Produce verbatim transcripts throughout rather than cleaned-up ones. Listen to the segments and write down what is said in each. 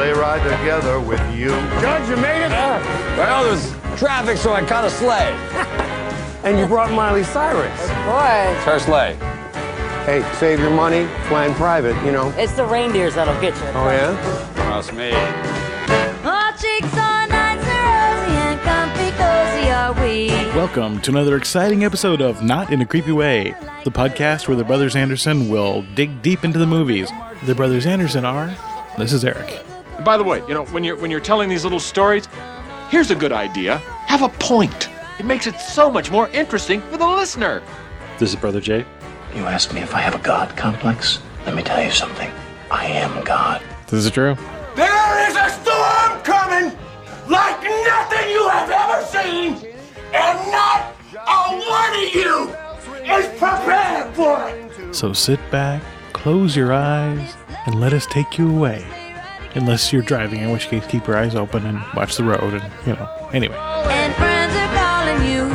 sleigh ride together with you. Judge, you made it? Uh, well, there's traffic, so I caught a sleigh. And you brought Miley Cyrus. Boy. It's her sleigh. Hey, save your money, flying private, you know. It's the reindeers that'll get you. Oh, yeah? Trust me. Our cheeks are nice and rosy and comfy cozy are we. Welcome to another exciting episode of Not in a Creepy Way, the podcast where the Brothers Anderson will dig deep into the movies. The Brothers Anderson are... This is Eric. By the way, you know, when you're when you're telling these little stories, here's a good idea. Have a point. It makes it so much more interesting for the listener. This is Brother Jay. You ask me if I have a God complex? Let me tell you something. I am God. This is true. There is a storm coming like nothing you have ever seen, and not a one of you is prepared for it. So sit back, close your eyes, and let us take you away. Unless you're driving, in which case keep your eyes open and watch the road and, you know, anyway. And friends are calling you.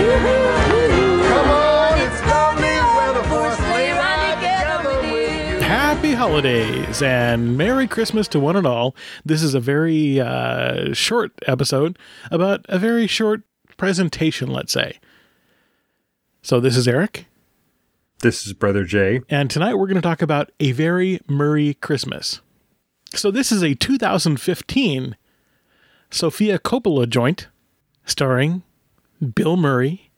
Come on, it's lovely weather for a sleigh ride together with you. Happy holidays and Merry Christmas to one and all. This is a very uh, short episode about a very short presentation, let's say. So this is Eric. This is Brother Jay. And tonight we're going to talk about A Very Murray Christmas. So this is a two thousand fifteen Sofia Coppola joint starring Bill Murray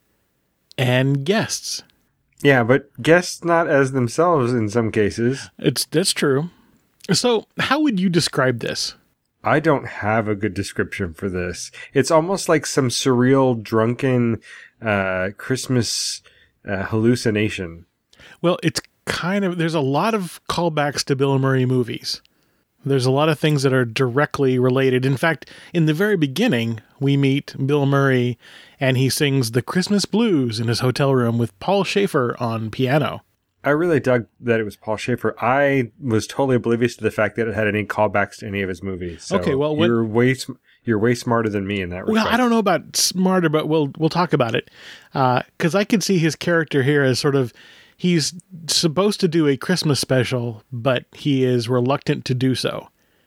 and guests. Yeah, but guests not as themselves in some cases. It's that's true. So how would you describe this? I don't have a good description for this. It's almost like some surreal, drunken uh, Christmas uh, hallucination. Well, it's kind of, there's a lot of callbacks to Bill Murray movies. There's a lot of things that are directly related. In fact, in the very beginning, we meet Bill Murray and he sings the Christmas blues in his hotel room with Paul Schaefer on piano. I really dug that it was Paul Schaefer. I was totally oblivious to the fact that it had any callbacks to any of his movies. So okay, well, when, you're way sm- you're way smarter than me in that respect. Well, I don't know about smarter, but we'll we'll talk about it because uh, I could see his character here as sort of he's supposed to do a Christmas special, but he is reluctant to do so.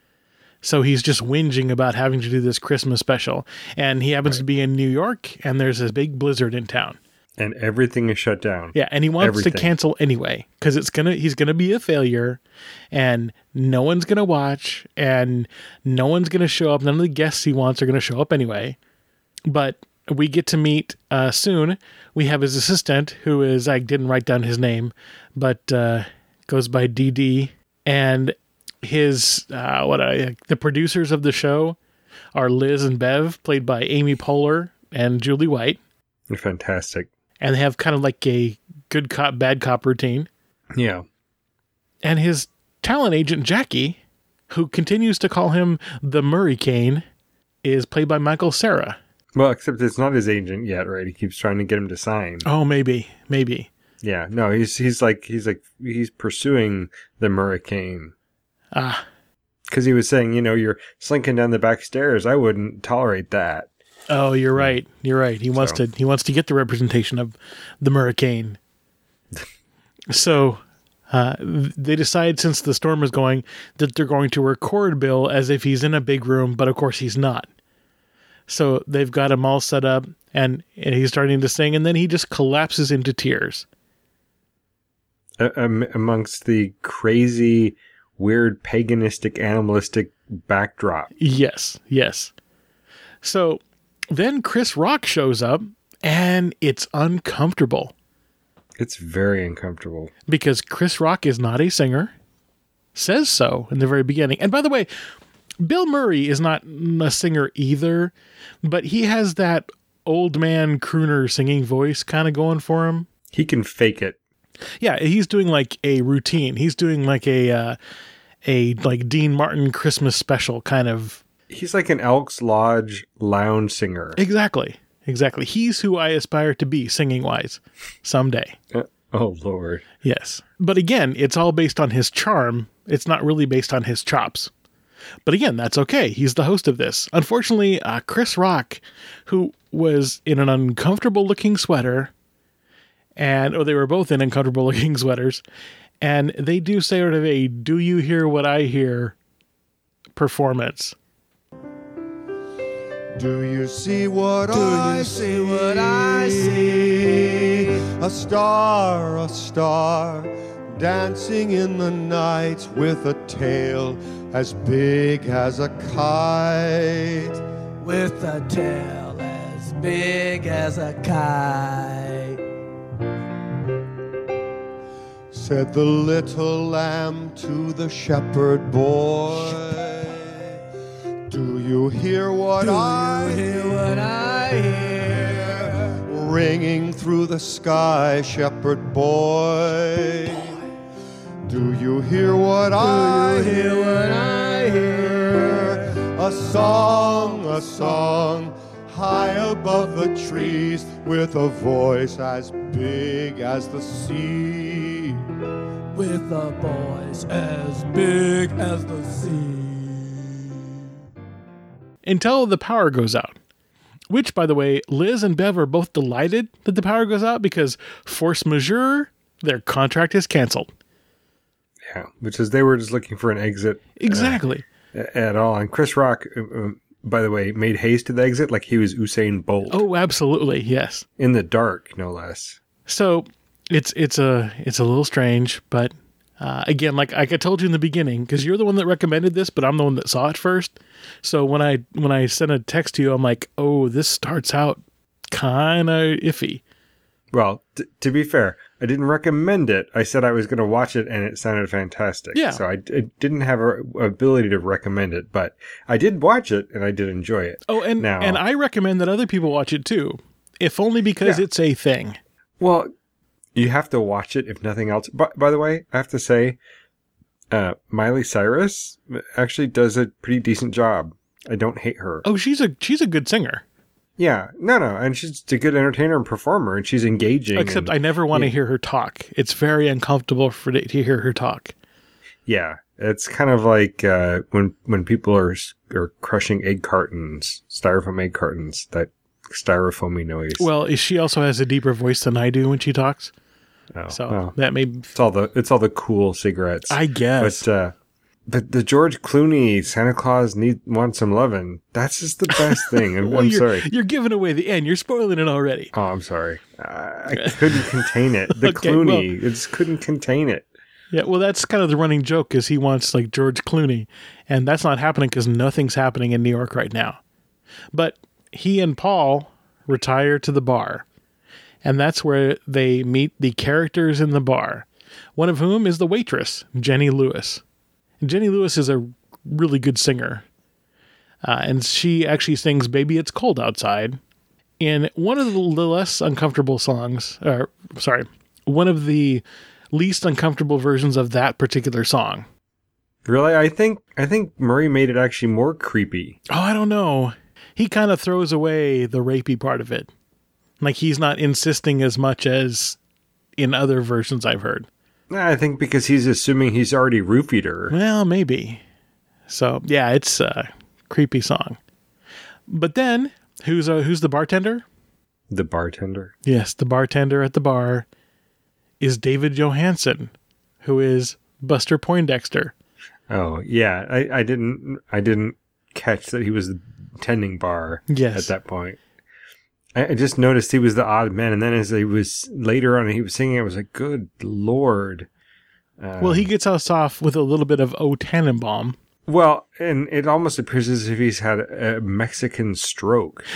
So he's just whinging about having to do this Christmas special, and he happens right. to be in New York, and there's a big blizzard in town. And everything is shut down. Yeah, and he wants everything. to cancel anyway because it's gonna he's gonna be a failure, and no one's gonna watch, and no one's gonna show up. None of the guests he wants are gonna show up anyway. But we get to meet uh, soon. We have his assistant, who is I didn't write down his name, but uh, goes by D D, and his uh, what I the producers of the show are Liz and Bev, played by Amy Poehler and Julie White. They're fantastic. And they have kind of like a good cop, bad cop routine. Yeah. And his talent agent, Jackie, who continues to call him the Murricane, is played by Michael Cera. Well, except it's not his agent yet, right? He keeps trying to get him to sign. Oh, maybe. Maybe. Yeah. No, he's he's like, he's like, he's pursuing the Murricane. Ah. Because he was saying, you know, you're slinking down the back stairs. I wouldn't tolerate that. Oh, you're right. You're right. He wants so. to. He wants to get the representation of the Murricane. so uh, they decide, since the storm is going, that they're going to record Bill as if he's in a big room, but of course he's not. So they've got him all set up, and, and he's starting to sing, and then he just collapses into tears. Uh, um, amongst the crazy, weird, paganistic, animalistic backdrop. Yes. Yes. So then Chris Rock shows up, and it's uncomfortable. It's very uncomfortable. Because Chris Rock is not a singer. Says so in the very beginning. And by the way, Bill Murray is not a singer either, but he has that old man crooner singing voice kind of going for him. He can fake it. Yeah, he's doing like a routine. He's doing like a, uh, a like Dean Martin Christmas special kind of. He's like an Elks Lodge lounge singer. Exactly. Exactly. He's who I aspire to be singing-wise someday. Uh, oh, Lord. Yes. But again, it's all based on his charm. It's not really based on his chops. But again, that's okay. He's the host of this. Unfortunately, uh, Chris Rock, who was in an uncomfortable-looking sweater, and oh, they were both in uncomfortable-looking sweaters, and they do sort of a "do you hear what I hear" performance. Do you see what Do I you see what I see? A star, a star, dancing in the night with a tail as big as a kite. With a tail as big as a kite. Said the little lamb to the shepherd boy, do you hear what Do I you hear what I hear? ringing through the sky, shepherd boy? Do you hear what I Do you hear what I hear? A song, a song, high above the trees, with a voice as big as the sea. With a voice as big as the sea. Until the power goes out. Which, by the way, Liz and Bev are both delighted that the power goes out because force majeure, their contract is canceled. Yeah, which is they were just looking for an exit. Exactly. Uh, at all. And Chris Rock, uh, uh, by the way, made haste to the exit like he was Usain Bolt. Oh, absolutely, yes. In the dark, no less. So it's it's a it's a little strange, but uh, again, like, like I told you in the beginning, because you're the one that recommended this, but I'm the one that saw it first. So when I when I sent a text to you, I'm like, oh, this starts out kind of iffy. Well, t- to be fair, I didn't recommend it. I said I was going to watch it, and it sounded fantastic. Yeah. So I, d- I didn't have a ability to recommend it, but I did watch it, and I did enjoy it. Oh, and now, and I recommend that other people watch it too, if only because Yeah. it's a thing. Well, you have to watch it if nothing else. By, by the way, I have to say, uh, Miley Cyrus actually does a pretty decent job. I don't hate her. Oh, she's a she's a good singer. Yeah, no, no, and she's a good entertainer and performer, and she's engaging. Except and, I never want to yeah. hear her talk. It's very uncomfortable for to hear her talk. Yeah, it's kind of like uh, when when people are are crushing egg cartons, styrofoam egg cartons, that styrofoamy noise. Well, she also has a deeper voice than I do when she talks. Oh, So well, that may it's all the it's all the cool cigarettes, I guess. But uh, but the George Clooney Santa Claus need wants some lovin'. That's just the best thing. I'm, Well, I'm you're, sorry. You're giving away the end. You're spoiling it already. Oh, I'm sorry. Uh, I couldn't contain it. The Okay, Clooney, it just couldn't contain it. Yeah, well, that's kind of the running joke is he wants like George Clooney, and that's not happening because nothing's happening in New York right now. But he and Paul retire to the bar, and that's where they meet the characters in the bar, one of whom is the waitress, Jenny Lewis. And Jenny Lewis is a really good singer, uh, and she actually sings Baby It's Cold Outside in one of the less uncomfortable songs, or sorry, one of the least uncomfortable versions of that particular song. Really, I think I think Murray made it actually more creepy. Oh, I don't know. He kind of throws away the rapey part of it. Like he's not insisting as much as in other versions I've heard. I think because he's assuming he's already roofied her. Well, maybe. So, yeah, it's a creepy song. But then, who's uh, who's the bartender? The bartender? Yes, the bartender at the bar is David Johansen, who is Buster Poindexter. Oh, yeah. I, I didn't I didn't catch that he was tending bar Yes. at that point. I, I just noticed he was the odd man, and then as he was later on, he was singing, I was like, good Lord. Um, Well, he gets us off with a little bit of O Tannenbaum. Well, and it almost appears as if he's had a Mexican stroke.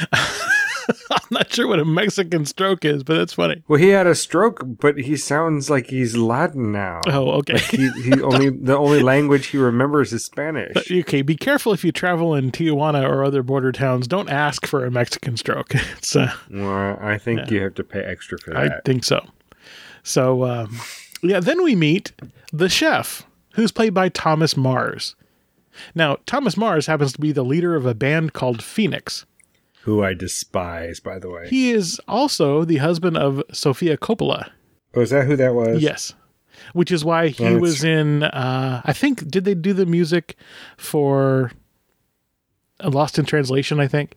I'm not sure what a Mexican stroke is, but that's funny. Well, he had a stroke, but he sounds like he's Latin now. Oh, okay. Like he, he only the only language he remembers is Spanish. But, okay, be careful if you travel in Tijuana or other border towns. Don't ask for a Mexican stroke. It's uh, Well, I think Yeah. you have to pay extra for I that. think so. So, um, yeah, then we meet the chef, who's played by Thomas Mars. Now, Thomas Mars happens to be the leader of a band called Phoenix. Who I despise, by the way. He is also the husband of Sofia Coppola. Oh, is that who that was? Yes. Which is why he Well, it's- was in, uh, I think, did they do the music for Lost in Translation, I think?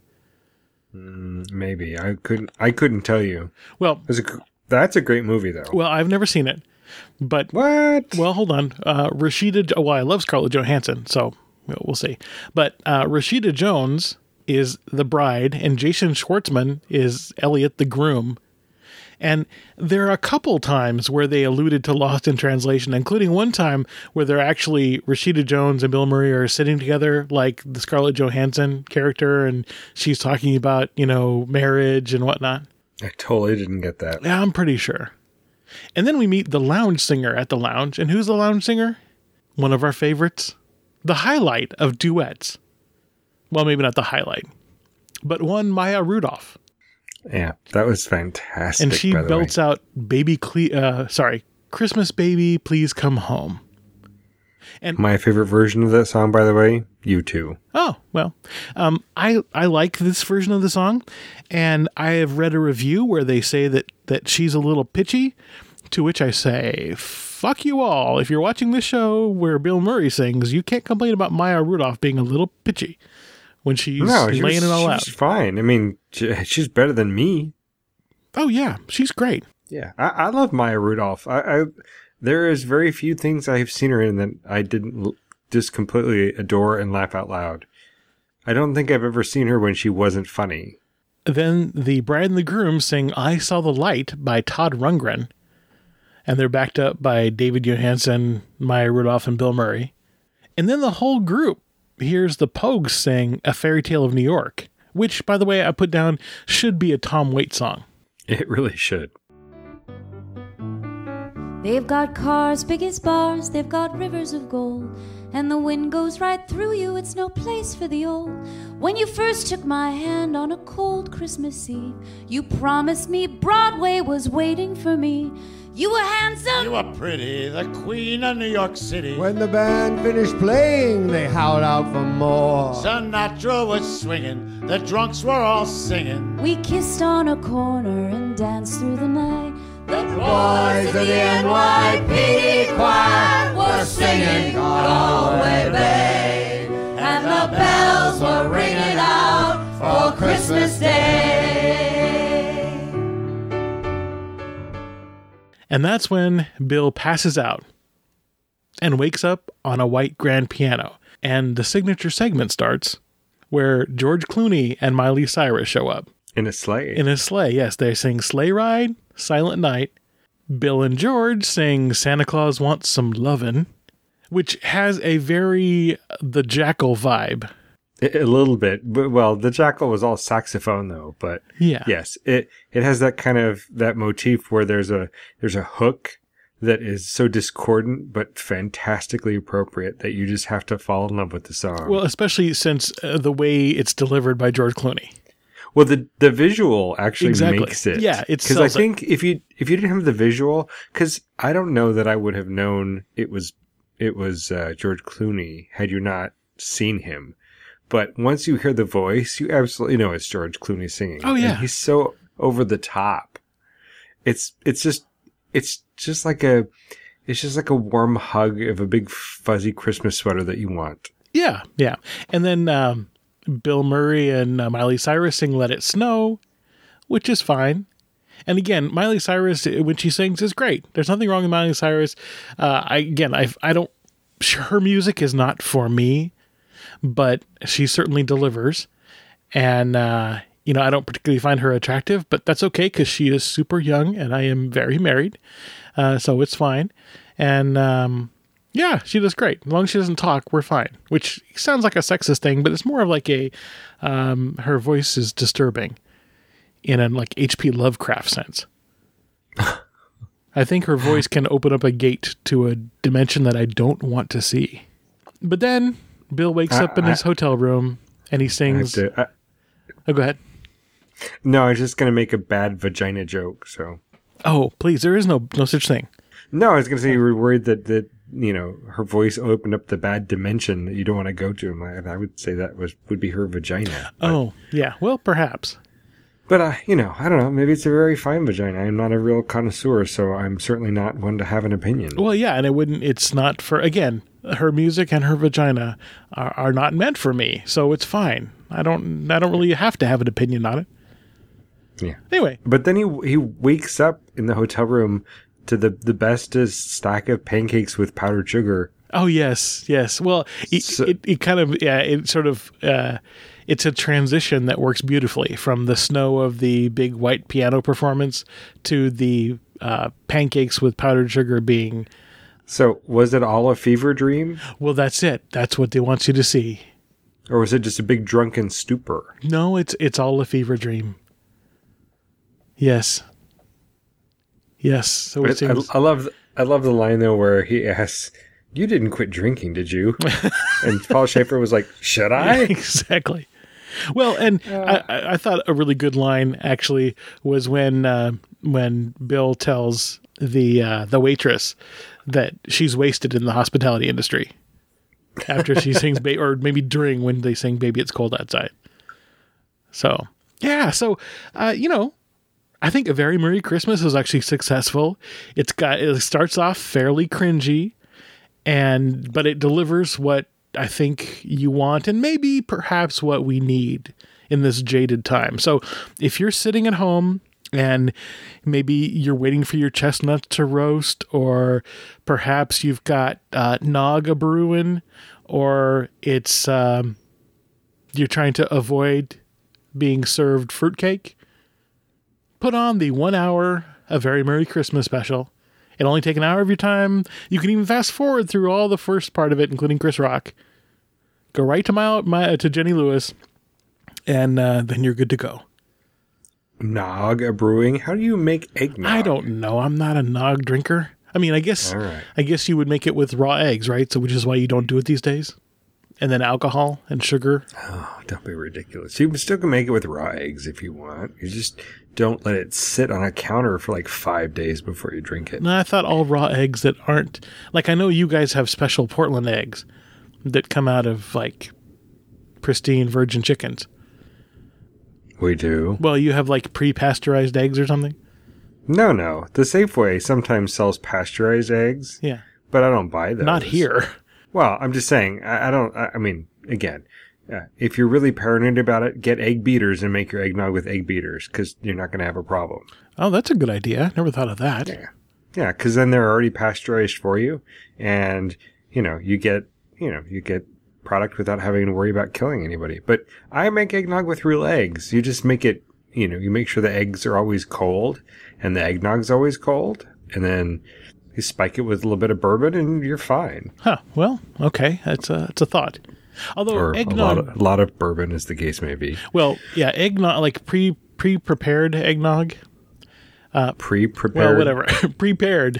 Mm, maybe I couldn't. I couldn't tell you. Well, That's a, that's a great movie, though. well, I've never seen it. But, What? well, hold on. Uh, Rashida, well, I love Scarlett Johansson, so We'll, we'll see. But uh, Rashida Jones is the bride, and Jason Schwartzman is Elliot the groom. And there are a couple times where they alluded to Lost in Translation, including one time where they're actually Rashida Jones and Bill Murray are sitting together like the Scarlett Johansson character, and she's talking about, you know, marriage and whatnot. I totally didn't get that. Yeah, I'm pretty sure. And then we meet the lounge singer at the lounge. And who's the lounge singer? One of our favorites. The highlight of duets. Well, maybe not the highlight, but one, Maya Rudolph. Yeah, that was fantastic. And she by the belts way. out "Baby, Cle- uh, sorry, Christmas Baby, Please Come Home." And my favorite version of that song, by the way, U two. Oh well, um, I I like this version of the song, and I have read a review where they say that that she's a little pitchy. To which I say, fuck you all! If you're watching this show where Bill Murray sings, you can't complain about Maya Rudolph being a little pitchy when she's no, she laying was, it all she out. was fine. I mean, she, she's better than me. Oh yeah, she's great. Yeah, I, I love Maya Rudolph. I, I there is very few things I have seen her in that I didn't l- just completely adore and laugh out loud. I don't think I've ever seen her when she wasn't funny. Then the bride and the groom sing "I Saw the Light" by Todd Rundgren, and they're backed up by David Johansen, Maya Rudolph, and Bill Murray. And then the whole group hears the Pogues sing "A Fairy Tale of New York," which, by the way, I put down should be a Tom Waits song. It really should. They've got cars big as bars, they've got rivers of gold, and the wind goes right through you, it's no place for the old. When you first took my hand on a cold Christmas Eve, you promised me Broadway was waiting for me. You were handsome. You were pretty, the queen of New York City. When the band finished playing, they howled out for more. Sinatra was swinging, the drunks were all singing. We kissed on a corner and danced through the night. The boys of the N Y P D choir were singing Galway Bay, and the bells were ringing out for Christmas Day. And that's when Bill passes out and wakes up on a white grand piano. And the signature segment starts where George Clooney and Miley Cyrus show up. In a sleigh. In a sleigh, yes. They sing Sleigh Ride, Silent Night. Bill and George sing Santa Claus Wants Some Lovin', which has a very The Jackal vibe. A little bit, but well, the Jackal was all saxophone though. But yeah, yes, it it has that kind of that motif where there's a there's a hook that is so discordant but fantastically appropriate that you just have to fall in love with the song. Well, especially since uh, the way it's delivered by George Clooney. Well, the the visual actually exactly. makes it. Yeah, it's because I think it. if you if you didn't have the visual, because I don't know that I would have known it was it was uh, George Clooney had you not seen him. But once you hear the voice, you absolutely know it's George Clooney singing. Oh yeah, and he's so over the top. It's it's just it's just like a it's just like a warm hug of a big fuzzy Christmas sweater that you want. Yeah, yeah. And then um, Bill Murray and uh, Miley Cyrus sing "Let It Snow," which is fine. And again, Miley Cyrus when she sings is great. There's nothing wrong with Miley Cyrus. Uh, I again, I I don't. Her music is not for me. But she certainly delivers. And, uh, you know, I don't particularly find her attractive, but that's okay because she is super young and I am very married. Uh, so it's fine. And, um, yeah, she does great. As long as she doesn't talk, we're fine. Which sounds like a sexist thing, but it's more of like a, um, her voice is disturbing in a like H P Lovecraft sense. I think her voice can open up a gate to a dimension that I don't want to see. But then Bill wakes I, up in I, his hotel room and he sings. I to, I, oh, go ahead. No, I was just going to make a bad vagina joke. So. Oh, please. There is no no such thing. No, I was going to say you were worried that, that, you know, her voice opened up the bad dimension that you don't want to go to. And I would say that was would be her vagina. But, oh, yeah. Well, perhaps. But, uh, you know, I don't know. Maybe it's a very fine vagina. I'm not a real connoisseur, so I'm certainly not one to have an opinion. Well, yeah. And it wouldn't, it's not for, again, her music and her vagina are, are not meant for me, so it's fine. I don't. I don't really have to have an opinion on it. Yeah. Anyway, but then he he wakes up in the hotel room to the the bestest stack of pancakes with powdered sugar Oh yes, yes. Well, it, So- it, it kind of yeah, it sort of uh, it's a transition that works beautifully from the snow of the big white piano performance to the uh, pancakes with powdered sugar being. So was it all a fever dream, Well, that's it. That's what they want you to see. or was it just a big drunken stupor? No, it's it's all a fever dream. Yes. Yes. So it But I, seems. I love I love the line though where he asks, "You didn't quit drinking, did you?" And Paul Schaefer was like, "Should I?" Exactly. Well, and I, I I thought a really good line actually was when uh, when Bill tells the uh, the waitress that she's wasted in the hospitality industry after she sings, ba- or maybe during when they sing "Baby It's Cold Outside." So yeah, so uh, you know, I think A Very Merry Christmas is actually successful. It's got it starts off fairly cringy, and but it delivers what I think you want, and maybe perhaps what we need in this jaded time. So if you're sitting at home and maybe you're waiting for your chestnuts to roast, or perhaps you've got uh, nog a brewing, or it's um, you're trying to avoid being served fruitcake, put on the one hour A Very Merry Christmas special. It'll only take an hour of your time. You can even fast forward through all the first part of it, including Chris Rock. Go right to my, my to Jenny Lewis, and uh, then you're good to go. Nog a brewing. How do you make eggnog? I don't know. I'm not a nog drinker. I mean, I guess All right. I guess you would make it with raw eggs, right? So which is why you don't do it these days. And then alcohol and sugar. Oh, don't be ridiculous. You still can make it with raw eggs if you want. You just don't let it sit on a counter for like five days before you drink it. No, I thought all raw eggs that aren't like I know you guys have special Portland eggs that come out of like pristine virgin chickens. We do. Well, you have like pre-pasteurized eggs or something? No, no. The Safeway sometimes sells pasteurized eggs, Yeah. but I don't buy those. Not here. Well, I'm just saying, I, I don't, I, I mean, again, uh, if you're really paranoid about it, get egg beaters and make your eggnog with egg beaters, because you're not going to have a problem. Oh, that's a good idea. Never thought of that. Yeah. Yeah, because then they're already pasteurized for you, and, you know, you get, you know, you get product without having to worry about killing anybody. But I make eggnog with real eggs. You just make it, you know, you make sure the eggs are always cold, and the eggnog's always cold, and then you spike it with a little bit of bourbon, and you're fine. Huh. Well, okay. That's a, that's a thought. Although Or a lot, eggnog, of, a lot of bourbon, as the case may be. well, yeah, eggnog, like pre, pre-prepared eggnog. Pre-prepared. Well, whatever. Prepared.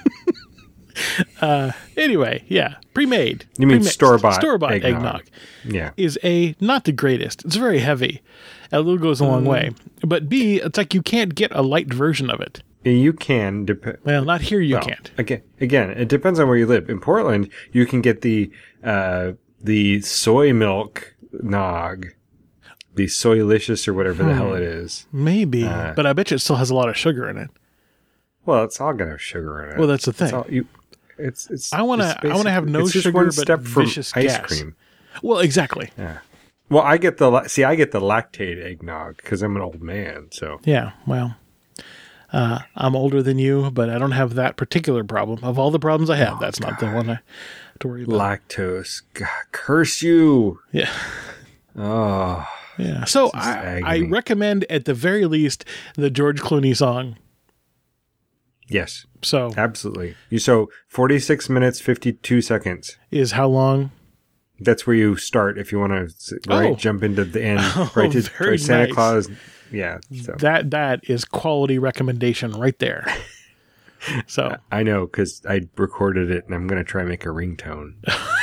uh, anyway, yeah. Pre-made. You mean Pre-mixed. store-bought Store-bought eggnog. eggnog. Yeah. Is A, not the greatest. It's very heavy. A little goes a long way. But B, it's like you can't get a light version of it. You can depend. Well, not here you Well, can't. Again, again, it depends on where you live. In Portland, you can get the uh, the soy milk nog, the Soylicious or whatever the hell it is. Maybe. Uh, but I bet you it still has a lot of sugar in it. Well, it's all gonna have sugar in it. Well, that's the It's thing. all, you, it's it's. I wanna- it's I wanna have basic- no it's just sugar, one but step from vicious ice gas. cream. Well, exactly. Yeah. Well, I get the la- see. I get the lactate eggnog because I'm an old man. So Yeah, well, uh, I'm older than you, but I don't have that particular problem. Of all the problems I have, that's not the one I have to worry about. lactose, God, curse you. Yeah. Oh, Yeah. So is I, I agony. recommend at the very least the George Clooney song. yes, So absolutely. You so forty-six minutes fifty-two seconds. is how long? That's where you start if you want to right Oh. jump into the end. Oh, right to very right, Santa nice. Claus. Yeah. So That that is quality recommendation right there. So I know because I recorded it and I'm going to try and make a ringtone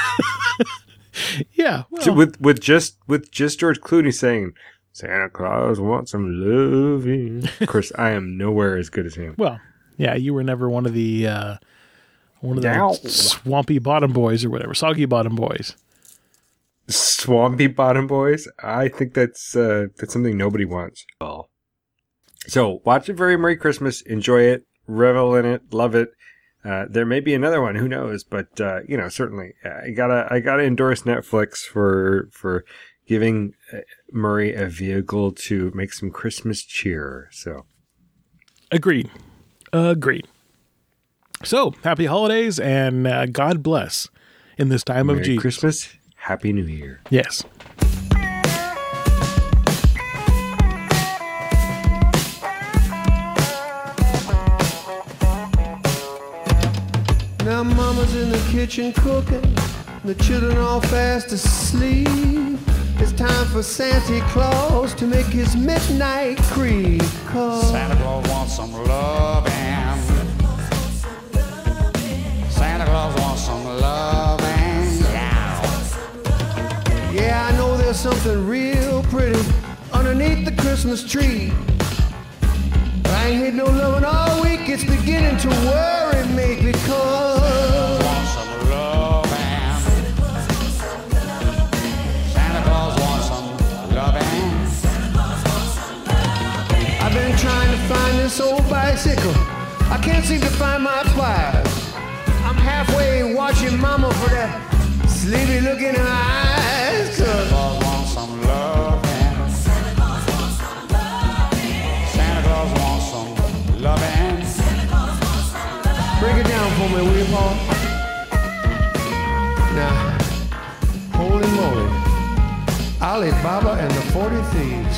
yeah, So well, with with just with just George Clooney saying Santa Claus wants some loving. Of course, I am nowhere as good as him. well, yeah, you were never one of the uh, one of the Ow. swampy bottom boys or whatever, soggy bottom boys. Swampy Bottom Boys. I think that's uh, that's something nobody wants. So watch A Very Merry Christmas. Enjoy it. Revel in it. Love it. Uh, there may be another one. Who knows? But uh, you know, certainly, I gotta I gotta endorse Netflix for for giving uh, Murray a vehicle to make some Christmas cheer. So Agreed. Agreed. So happy holidays and uh, God bless in this time Merry of Jesus. Christmas. Happy New Year. Yes. Now mama's in the kitchen cooking, the children all fast asleep. It's time for Santa Claus to make his midnight creep. Cause Santa Claus wants some loving. Santa Claus wants some loving. Yeah. yeah, I know there's something real pretty underneath the Christmas tree. But I ain't had no loving all week. It's beginning to worry me because wants some loving. Santa Claus wants some loving. I've been trying to find this old bicycle. I can't seem to find my pliers. I'm halfway watching mama for that sleepy look in her eyes. Santa Claus wants some loving. Santa Claus wants some loving. Break it down for me, will you, Paul? Now, holy moly, Ali Baba and the forty Thieves.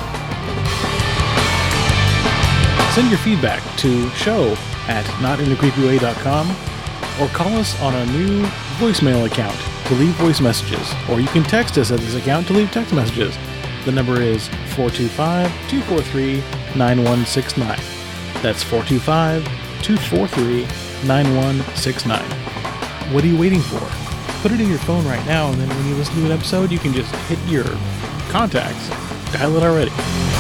Send your feedback to show at not in a creepy way dot com or call us on a new voicemail account to leave voice messages, or you can text us at this account to leave text messages. The number is four two five, two four three, nine one six nine. That's four two five, two four three, nine one six nine. What are you waiting for? Put it in your phone right now, and then when you listen to an episode, you can just hit your contacts. Dial it already.